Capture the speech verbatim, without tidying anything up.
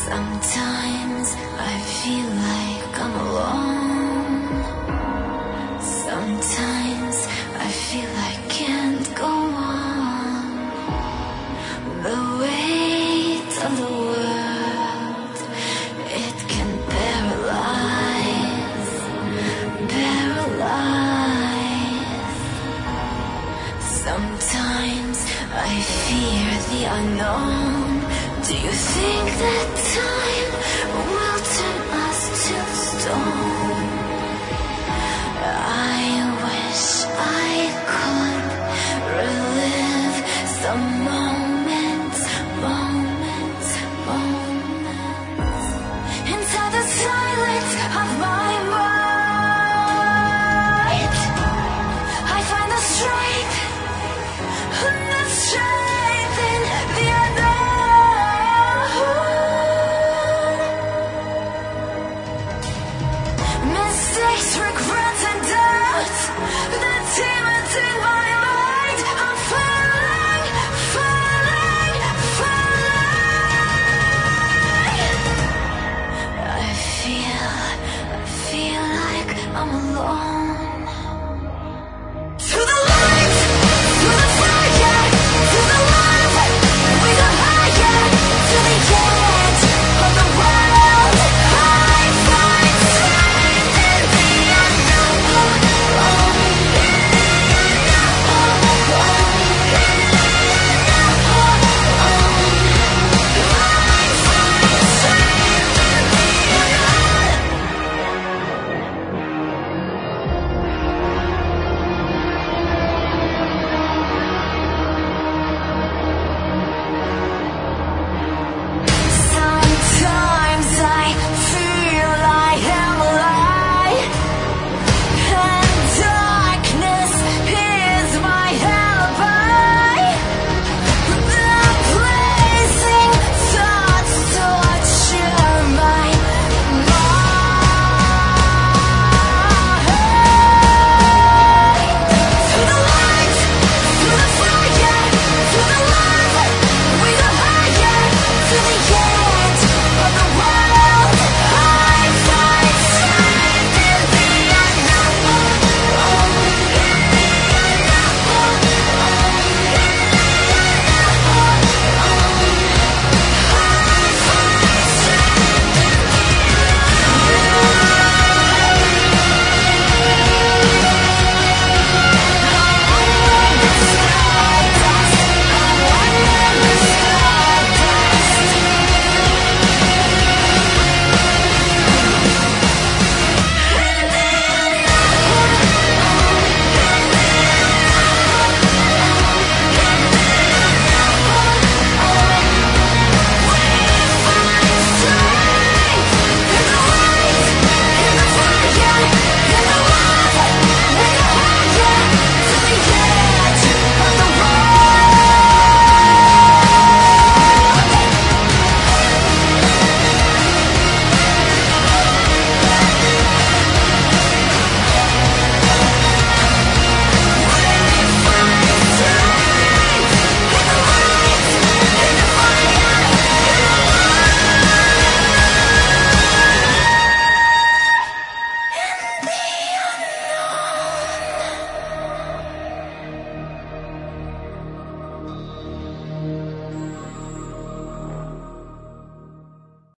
Sometimes I feel like I'm alone. Sometimes I feel I can't go on. The weight of the world, it can paralyze, paralyze. Sometimes I fear the unknown. Do you think that time will turn us to stone? I wish I could relive some more.